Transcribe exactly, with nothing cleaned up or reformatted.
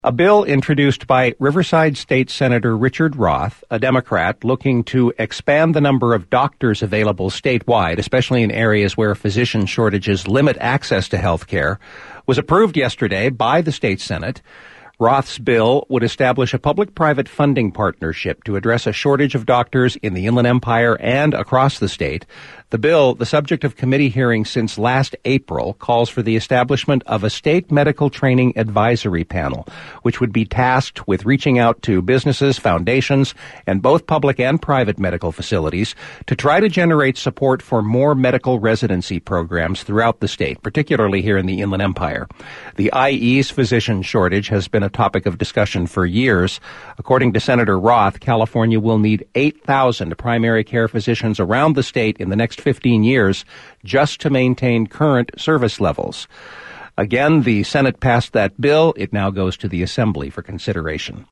A bill introduced by Riverside State Senator Richard Roth, a Democrat, looking to expand the number of doctors available statewide, especially in areas where physician shortages limit access to health care, was approved yesterday by the state Senate. Roth's bill would establish a public-private funding partnership to address a shortage of doctors in the Inland Empire and across the state. The bill, the subject of committee hearings since last April, calls for the establishment of a state medical training advisory panel, which would be tasked with reaching out to businesses, foundations, and both public and private medical facilities to try to generate support for more medical residency programs throughout the state, particularly here in the Inland Empire. The I E's physician shortage has been a topic of discussion for years. According to Senator Roth, California will need eight thousand primary care physicians around the state in the next fifteen years just to maintain current service levels. Again, the Senate passed that bill. It now goes to the Assembly for consideration.